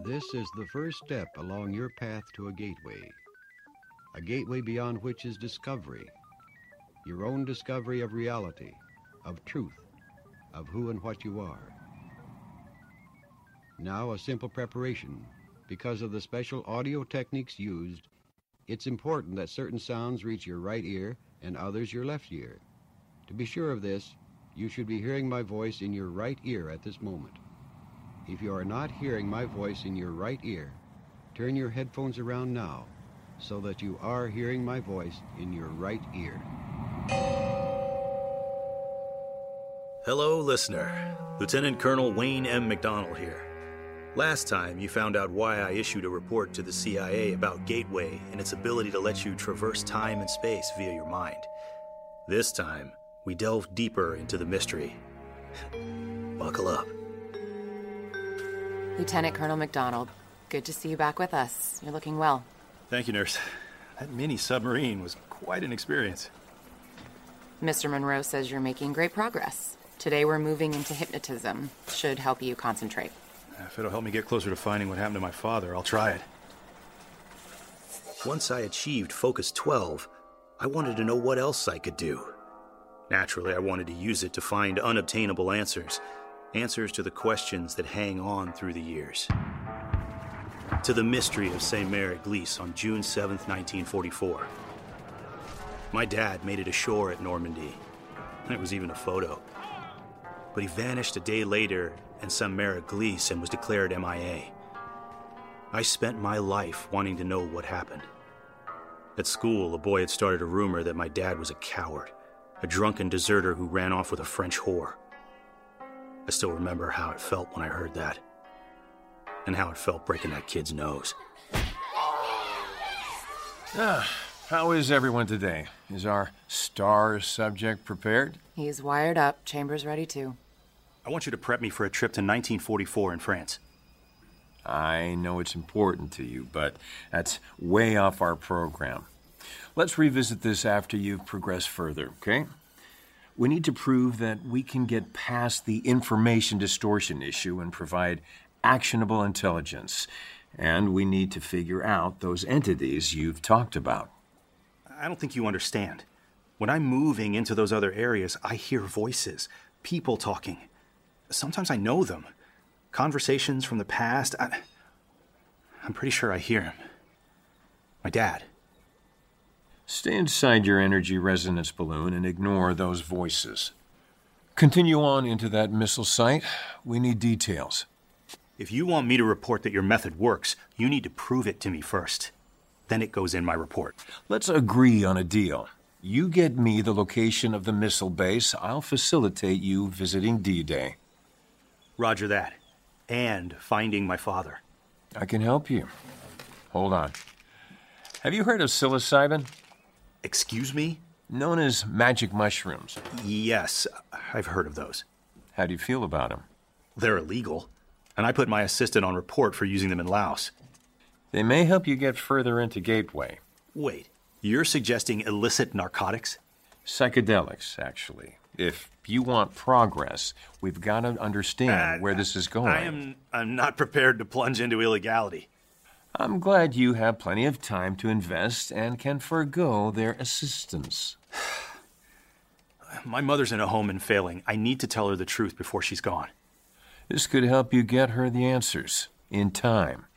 This is the first step along your path to a gateway beyond which is discovery, your own discovery of reality, of truth, of who and what you are. Now a simple preparation. Because of the special audio techniques used, it's important that certain sounds reach your right ear and others your left ear. To be sure of this, you should be hearing my voice in your right ear at this moment. If you are not hearing my voice in your right ear, turn your headphones around now so that you are hearing my voice in your right ear. Hello, listener. Lieutenant Colonel Wayne M. McDonald here. Last time, you found out why I issued a report to the CIA about Gateway and its ability to let you traverse time and space via your mind. This time, we delve deeper into the mystery. Buckle up. Lieutenant Colonel McDonald, good to see you back with us. You're looking well. Thank you, nurse. That mini submarine was quite an experience. Mr. Monroe says you're making great progress. Today we're moving into hypnotism. Should help you concentrate. If it'll help me get closer to finding what happened to my father, I'll try it. Once I achieved Focus 12, I wanted to know what else I could do. Naturally, I wanted to use it to find unobtainable answers to the questions that hang on through the years. To the mystery of St. Mary Glisse on June 7th, 1944. My dad made it ashore at Normandy. There was even a photo. But he vanished a day later in St. Mary Glisse and was declared MIA. I spent my life wanting to know what happened. At school, a boy had started a rumor that my dad was a coward, a drunken deserter who ran off with a French whore. I still remember how it felt when I heard that, and how it felt breaking that kid's nose. How is everyone today? Is our star subject prepared? He's wired up. Chamber's ready too. I want you to prep me for a trip to 1944 in France. I know it's important to you, but that's way off our program. Let's revisit this after you've progressed further, okay? We need to prove that we can get past the information distortion issue and provide actionable intelligence. And we need to figure out those entities you've talked about. I don't think you understand. When I'm moving into those other areas, I hear voices, people talking. Sometimes I know them. Conversations from the past. I'm pretty sure I hear him. My dad. Stay inside your energy resonance balloon and ignore those voices. Continue on into that missile site. We need details. If you want me to report that your method works, you need to prove it to me first. Then it goes in my report. Let's agree on a deal. You get me the location of the missile base. I'll facilitate you visiting D-Day. Roger that. And finding my father. I can help you. Hold on. Have you heard of psilocybin? Excuse me? Known as magic mushrooms. Yes, I've heard of those. How do you feel about them? They're illegal, and I put my assistant on report for using them in Laos. They may help you get further into Gateway. Wait, you're suggesting illicit narcotics? Psychedelics, actually. If you want progress, we've got to understand where this is going. I'm not prepared to plunge into illegality. I'm glad you have plenty of time to invest and can forgo their assistance. My mother's in a home and failing. I need to tell her the truth before she's gone. This could help you get her the answers in time.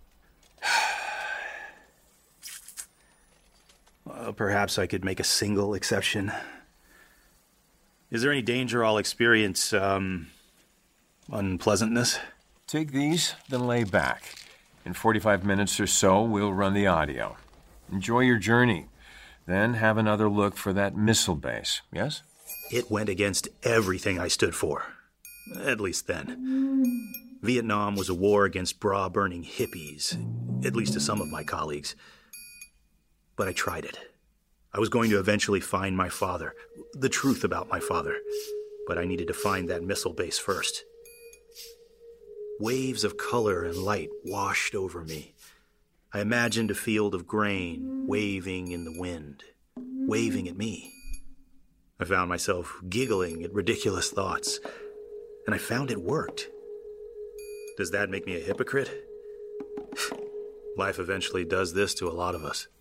Perhaps I could make a single exception. Is there any danger I'll experience, unpleasantness? Take these, then lay back. In 45 minutes or so, we'll run the audio. Enjoy your journey. Then have another look for that missile base, yes? It went against everything I stood for. At least then. Vietnam was a war against bra-burning hippies, at least to some of my colleagues. But I tried it. I was going to eventually find my father, the truth about my father. But I needed to find that missile base first. Waves of color and light washed over me. I imagined a field of grain waving in the wind, waving at me. I found myself giggling at ridiculous thoughts, and I found it worked. Does that make me a hypocrite? Life eventually does this to a lot of us.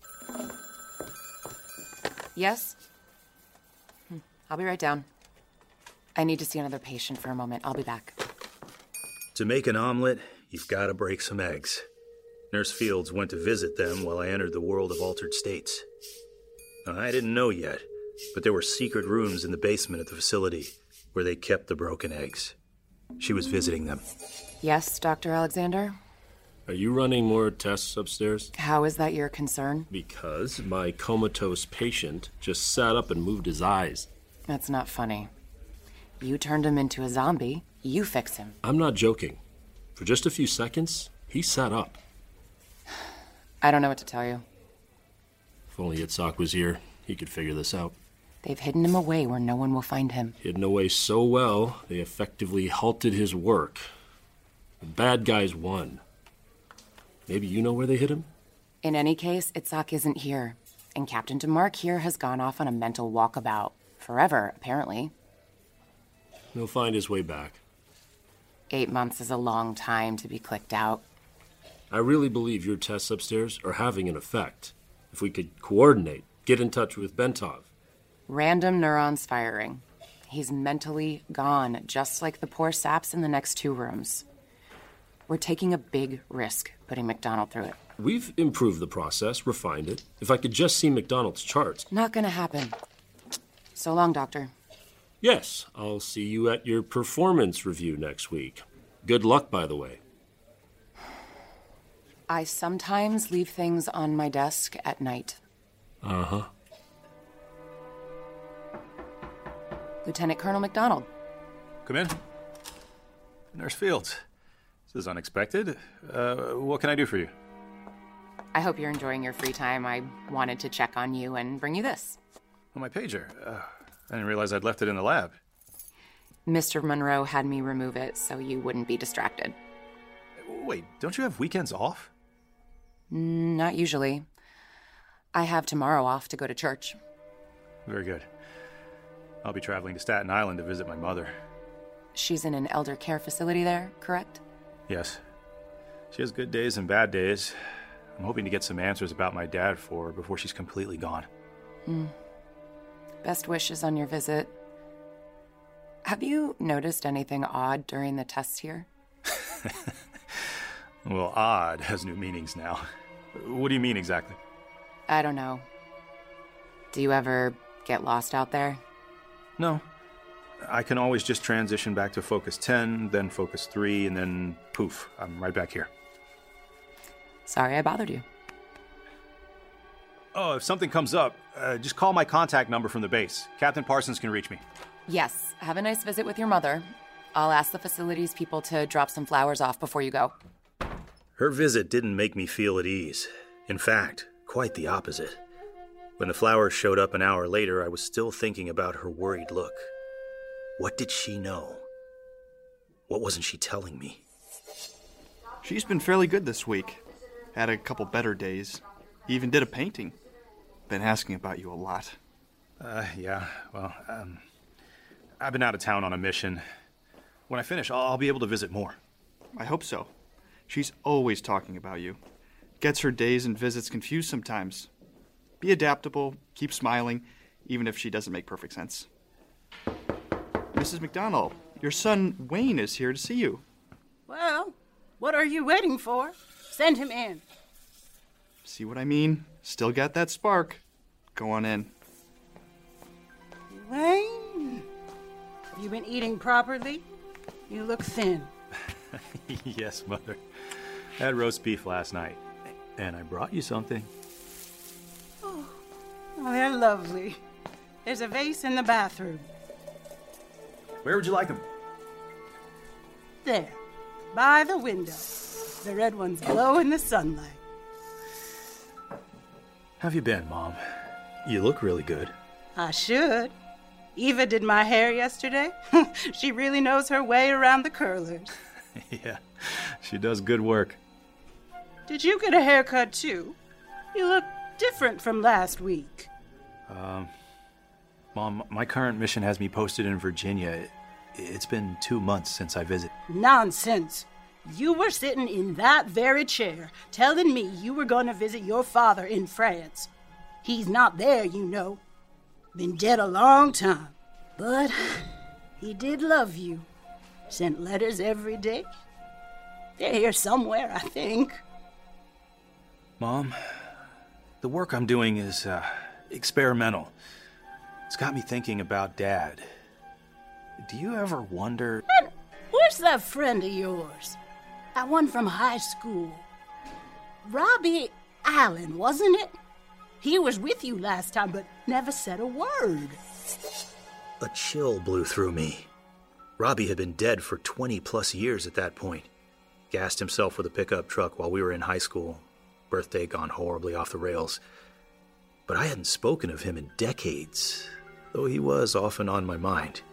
Yes? I'll be right down. I need to see another patient for a moment. I'll be back. To make an omelet, you've got to break some eggs. Nurse Fields went to visit them while I entered the world of altered states. Now, I didn't know yet, but there were secret rooms in the basement of the facility where they kept the broken eggs. She was visiting them. Yes, Dr. Alexander? Are you running more tests upstairs? How is that your concern? Because my comatose patient just sat up and moved his eyes. That's not funny. You turned him into a zombie. You fix him. I'm not joking. For just a few seconds, he sat up. I don't know what to tell you. If only Itzhak was here, he could figure this out. They've hidden him away where no one will find him. Hidden away so well, they effectively halted his work. The bad guys won. Maybe you know where they hid him? In any case, Itzhak isn't here. And Captain DeMarc here has gone off on a mental walkabout. Forever, apparently. He'll find his way back. 8 months is a long time to be clicked out. I really believe your tests upstairs are having an effect. If we could coordinate, get in touch with Bentov. Random neurons firing. He's mentally gone, just like the poor saps in the next 2 rooms. We're taking a big risk putting McDonald through it. We've improved the process, refined it. If I could just see McDonald's charts. Not gonna happen. So long, Doctor. Yes, I'll see you at your performance review next week. Good luck, by the way. I sometimes leave things on my desk at night. Uh-huh. Lieutenant Colonel McDonald. Come in. Nurse Fields. This is unexpected. What can I do for you? I hope you're enjoying your free time. I wanted to check on you and bring you this. Oh, my pager. I didn't realize I'd left it in the lab. Mr. Monroe had me remove it so you wouldn't be distracted. Wait, don't you have weekends off? Not usually. I have tomorrow off to go to church. Very good. I'll be traveling to Staten Island to visit my mother. She's in an elder care facility there, correct? Yes. She has good days and bad days. I'm hoping to get some answers about my dad for her before she's completely gone. Best wishes on your visit. Have you noticed anything odd during the tests here? Well, odd has new meanings now. What do you mean exactly? I don't know. Do you ever get lost out there? No. I can always just transition back to focus 10, then focus 3, and then poof, I'm right back here. Sorry I bothered you. Oh, if something comes up, just call my contact number from the base. Captain Parsons can reach me. Yes, have a nice visit with your mother. I'll ask the facilities people to drop some flowers off before you go. Her visit didn't make me feel at ease. In fact, quite the opposite. When the flowers showed up an hour later, I was still thinking about her worried look. What did she know? What wasn't she telling me? She's been fairly good this week. Had a couple better days. Even did a painting. Been asking about you a lot. Yeah, well, I've been out of town on a mission. When I finish, I'll be able to visit more. I hope so. She's always talking about you. Gets her days and visits confused sometimes. Be adaptable, keep smiling, even if she doesn't make perfect sense. Mrs. McDonald, your son Wayne is here to see you. Well, what are you waiting for? Send him in. See what I mean? Still got that spark. Go on in. Wayne, have you been eating properly? You look thin. Yes, Mother. I had roast beef last night, and I brought you something. Oh, they're lovely. There's a vase in the bathroom. Where would you like them? There, by the window. The red ones glow in the sunlight. How have you been, Mom? You look really good. I should. Eva did my hair yesterday. She really knows her way around the curlers. Yeah, she does good work. Did you get a haircut, too? You look different from last week. Mom, my current mission has me posted in Virginia. It's been 2 months since I visited. Nonsense. You were sitting in that very chair, telling me you were going to visit your father in France. He's not there, you know. Been dead a long time. But he did love you. Sent letters every day. They're here somewhere, I think. Mom, the work I'm doing is experimental. It's got me thinking about Dad. Do you ever wonder... And where's that friend of yours? That one from high school. Robbie Allen, wasn't it? He was with you last time, but never said a word. A chill blew through me. Robbie had been dead for 20-plus years at that point. Gassed himself with a pickup truck while we were in high school. Birthday gone horribly off the rails. But I hadn't spoken of him in decades, though he was often on my mind.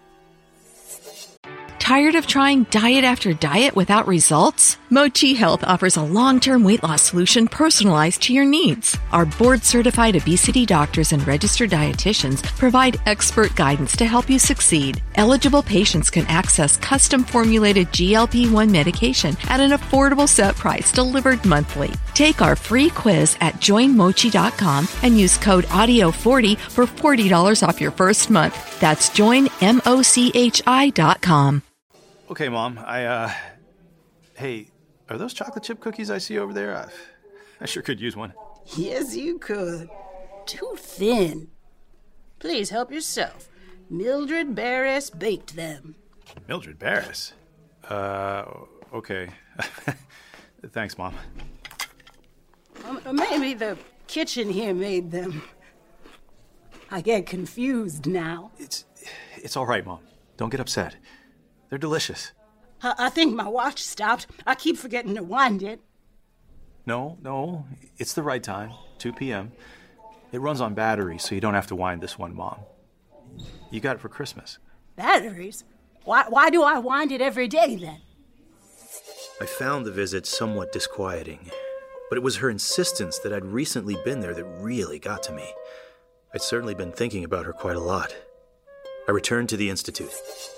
Tired of trying diet after diet without results? Mochi Health offers a long-term weight loss solution personalized to your needs. Our board-certified obesity doctors and registered dietitians provide expert guidance to help you succeed. Eligible patients can access custom-formulated GLP-1 medication at an affordable set price delivered monthly. Take our free quiz at joinmochi.com and use code AUDIO40 for $40 off your first month. That's joinmochi.com. Okay, Mom, Hey, are those chocolate chip cookies I see over there? I sure could use one. Yes, you could. Too thin. Please help yourself. Mildred Barris baked them. Mildred Barris? Okay. Thanks, Mom. Maybe the kitchen here made them. I get confused now. It's all right, Mom. Don't get upset. They're delicious. I think my watch stopped. I keep forgetting to wind it. No. It's the right time. 2 p.m. It runs on batteries, so you don't have to wind this one, Mom. You got it for Christmas. Batteries? Why do I wind it every day, then? I found the visit somewhat disquieting, but it was her insistence that I'd recently been there that really got to me. I'd certainly been thinking about her quite a lot. I returned to the Institute.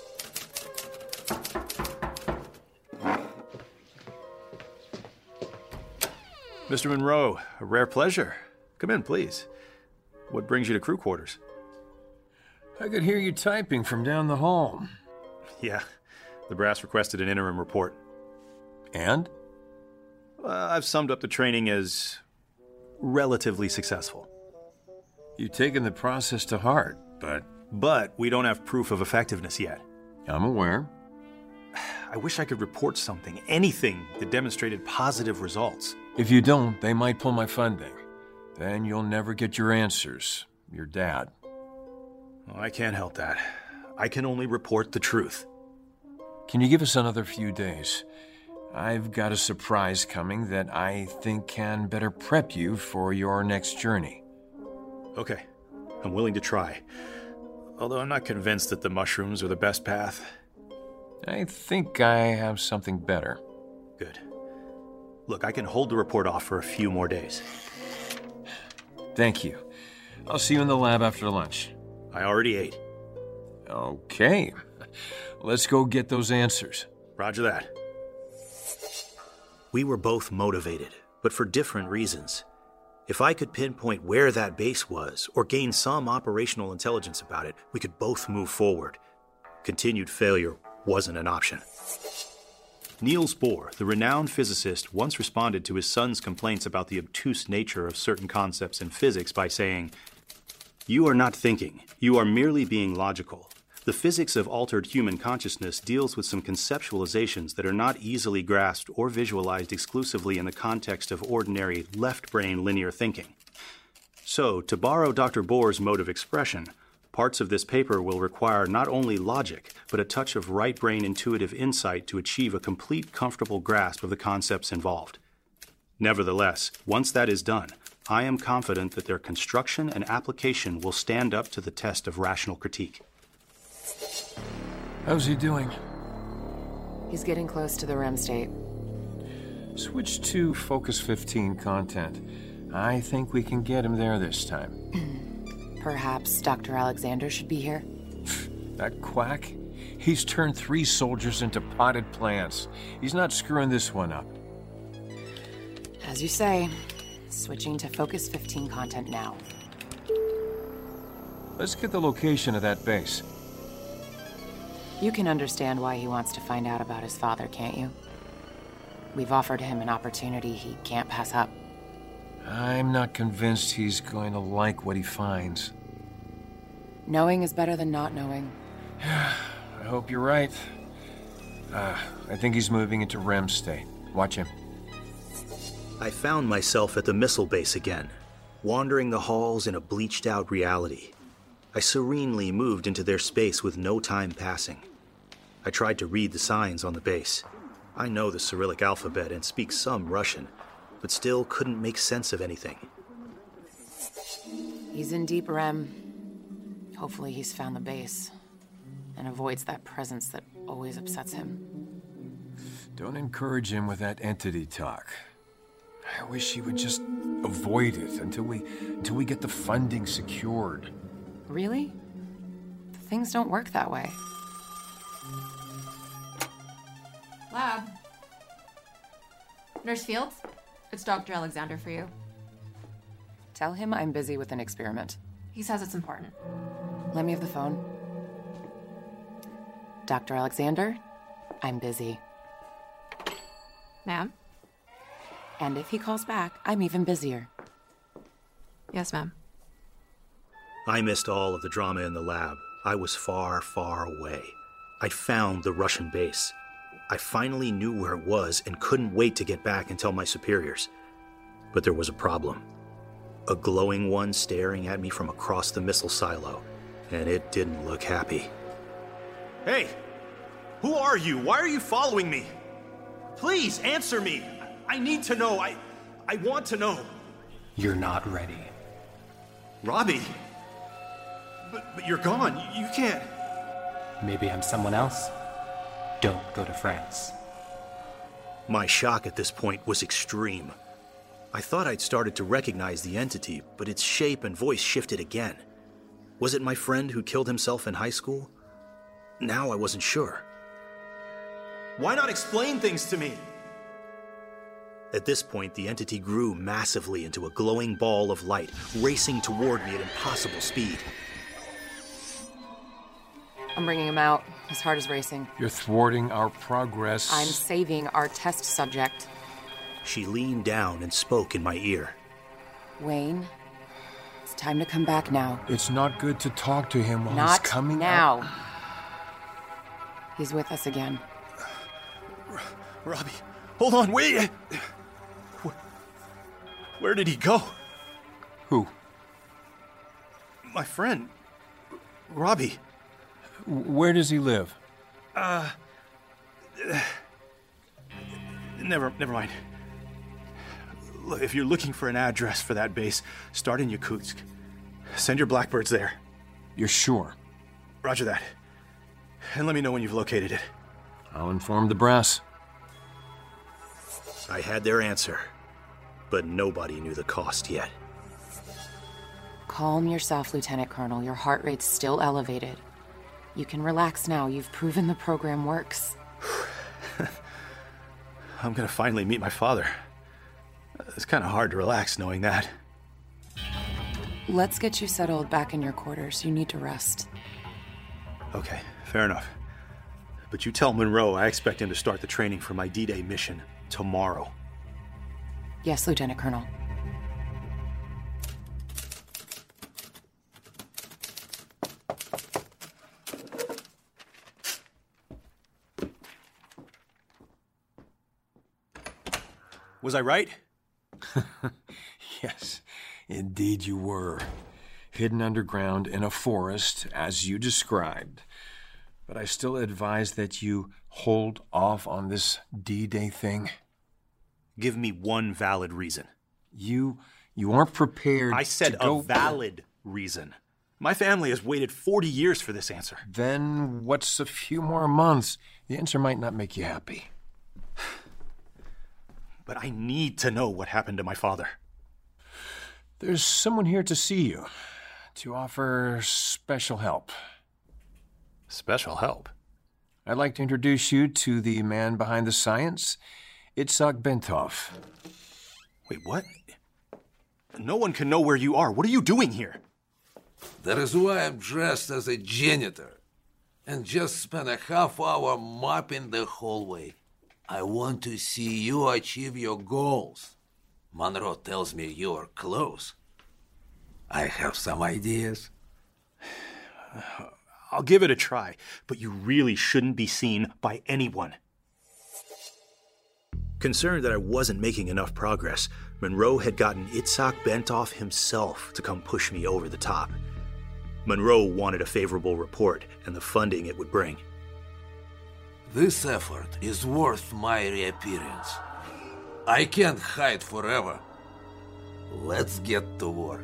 Mr. Monroe, a rare pleasure. Come in, please. What brings you to crew quarters? I could hear you typing from down the hall. Yeah, the brass requested an interim report. And? I've summed up the training as relatively successful. You've taken the process to heart, but we don't have proof of effectiveness yet. I'm aware. I wish I could report something, anything that demonstrated positive results. If you don't, they might pull my funding. Then you'll never get your answers. Your dad. Well, I can't help that. I can only report the truth. Can you give us another few days? I've got a surprise coming that I think can better prep you for your next journey. Okay, I'm willing to try. Although I'm not convinced that the mushrooms are the best path. I think I have something better. Good. Look, I can hold the report off for a few more days. Thank you. I'll see you in the lab after lunch. I already ate. Okay. Let's go get those answers. Roger that. We were both motivated, but for different reasons. If I could pinpoint where that base was, or gain some operational intelligence about it, we could both move forward. Continued failure wasn't an option. Niels Bohr, the renowned physicist, once responded to his son's complaints about the obtuse nature of certain concepts in physics by saying, "You are not thinking, you are merely being logical. The physics of altered human consciousness deals with some conceptualizations that are not easily grasped or visualized exclusively in the context of ordinary left-brain linear thinking. So, to borrow Dr. Bohr's mode of expression, parts of this paper will require not only logic, but a touch of right-brain intuitive insight to achieve a complete, comfortable grasp of the concepts involved. Nevertheless, once that is done, I am confident that their construction and application will stand up to the test of rational critique." How's he doing? He's getting close to the REM state. Switch to Focus 15 content. I think we can get him there this time. Perhaps Dr. Alexander should be here? That quack, he's turned 3 soldiers into potted plants. He's not screwing this one up. As you say, switching to Focus 15 content now. Let's get the location of that base. You can understand why he wants to find out about his father, can't you? We've offered him an opportunity he can't pass up. I'm not convinced he's going to like what he finds. Knowing is better than not knowing. I hope you're right. I think he's moving into REM state. Watch him. I found myself at the missile base again, wandering the halls in a bleached-out reality. I serenely moved into their space with no time passing. I tried to read the signs on the base. I know the Cyrillic alphabet and speak some Russian, but still couldn't make sense of anything. He's in deep REM. Hopefully he's found the base and avoids that presence that always upsets him. Don't encourage him with that entity talk. I wish he would just avoid it until we get the funding secured. Really? Things don't work that way. Lab. Nurse Fields, it's Dr. Alexander for you. Tell him I'm busy with an experiment. He says it's important. Let me have the phone. Dr. Alexander, I'm busy. Ma'am? And if he calls back, I'm even busier. Yes, ma'am. I missed all of the drama in the lab. I was far, far away. I found the Russian base. I finally knew where it was and couldn't wait to get back and tell my superiors. But there was a problem. A glowing one staring at me from across the missile silo, and it didn't look happy. Hey! Who are you? Why are you following me? Please, answer me! I need to know. I want to know. You're not ready. Robbie! But you're gone. You can't... Maybe I'm someone else. Don't go to France. My shock at this point was extreme. I thought I'd started to recognize the entity, but its shape and voice shifted again. Was it my friend who killed himself in high school? Now I wasn't sure. Why not explain things to me? At this point, the entity grew massively into a glowing ball of light, racing toward me at impossible speed. I'm bringing him out. His heart is racing. You're thwarting our progress. I'm saving our test subject. She leaned down and spoke in my ear. Wayne, it's time to come back now. It's not good to talk to him while Not he's coming now. out. He's with us again. Robbie, hold on, wait! Where did he go? Who? My friend, Robbie. Where does he live? Never mind. Look, if you're looking for an address for that base, start in Yakutsk. Send your Blackbirds there. You're sure? Roger that. And let me know when you've located it. I'll inform the brass. I had their answer, but nobody knew the cost yet. Calm yourself, Lieutenant Colonel. Your heart rate's still elevated. You can relax now. You've proven the program works. I'm gonna finally meet my father. It's kind of hard to relax knowing that. Let's get you settled back in your quarters. You need to rest. Okay, fair enough. But you tell Monroe I expect him to start the training for my D-Day mission tomorrow. Yes, Lieutenant Colonel. Was I right? Yes, indeed you were. Hidden underground in a forest, as you described. But I still advise that you hold off on this D-Day thing. Give me one valid reason. You aren't prepared I said to go... a valid reason. My family has waited 40 years for this answer. Then what's a few more months? The answer might not make you happy. But I need to know what happened to my father. There's someone here to see you, to offer special help. Special help? I'd like to introduce you to the man behind the science, Itzhak Bentov. Wait, what? No one can know where you are. What are you doing here? That is why I'm dressed as a janitor and just spent a half hour mopping the hallway. I want to see you achieve your goals. Monroe tells me you are close. I have some ideas. I'll give it a try, but you really shouldn't be seen by anyone. Concerned that I wasn't making enough progress, Monroe had gotten Itzhak Bentov himself to come push me over the top. Monroe wanted a favorable report and the funding it would bring. This effort is worth my reappearance. I can't hide forever. Let's get to work.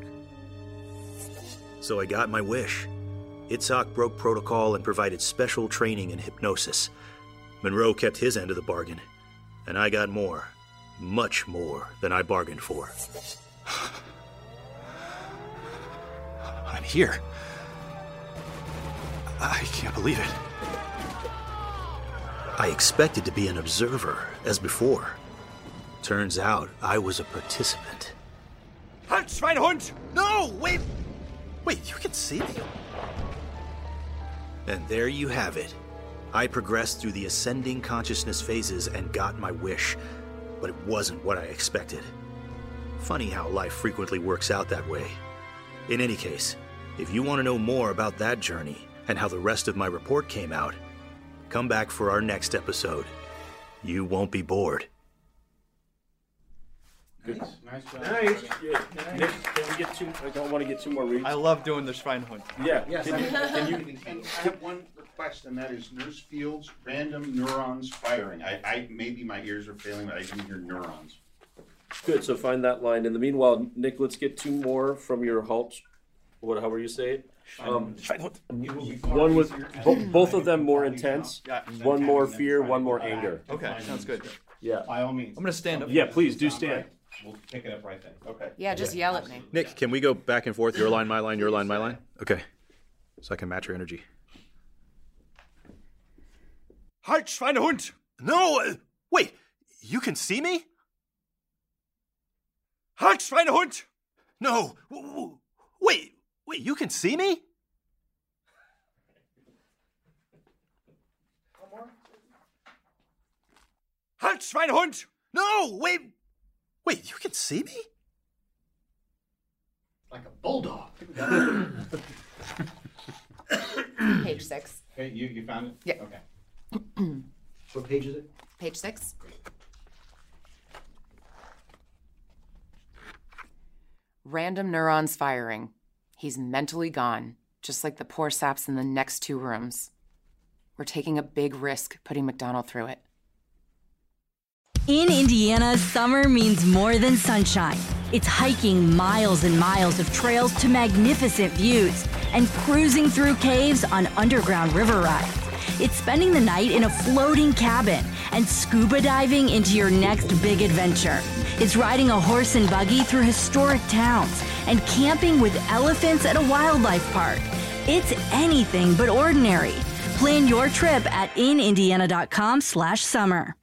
So I got my wish. Itzhak broke protocol and provided special training in hypnosis. Monroe kept his end of the bargain, and I got more, much more than I bargained for. I'm here. I can't believe it. I expected to be an observer, as before. Turns out I was a participant. Halt, Schweinehund! No, wait! Wait, you can see me? And there you have it. I progressed through the ascending consciousness phases and got my wish, but it wasn't what I expected. Funny how life frequently works out that way. In any case, if you want to know more about that journey and how the rest of my report came out, come back for our next episode. You won't be bored. Good. Nice job. Nice. Yeah. Nick, can we get two? I don't want to get two more reads. I love doing the Schweinehund. Yeah. Yes, Can you? I have one request, and that is Nurse Field's random neurons firing. I maybe my ears are failing, but I didn't hear neurons. Good. So find that line. In the meanwhile, Nick, let's get two more from your halt. However you say it. One with both of them more intense. One more fear. One more anger. Okay, sounds good. Yeah. By all means. I'm gonna stand up. Yeah, please do stand. We'll pick it up right then. Okay. Yeah, just yell at me. Nick, can we go back and forth? Your line, my line, your line, my line? Okay. So I can match your energy. Halt, Schweinehund! No! Wait, you can see me? Halt, Schweinehund! No! Wait, you can see me? Halt, Schweinehund! No! Wait, you can see me? Like a bulldog. Page 6. Okay, you found it? Yeah. Okay. What page is it? Page 6. Random neurons firing. He's mentally gone, just like the poor saps in the next 2 rooms. We're taking a big risk putting McDonald through it. In Indiana, summer means more than sunshine. It's hiking miles and miles of trails to magnificent views and cruising through caves on underground river rides. It's spending the night in a floating cabin and scuba diving into your next big adventure. It's riding a horse and buggy through historic towns and camping with elephants at a wildlife park. It's anything but ordinary. Plan your trip at inindiana.com/summer.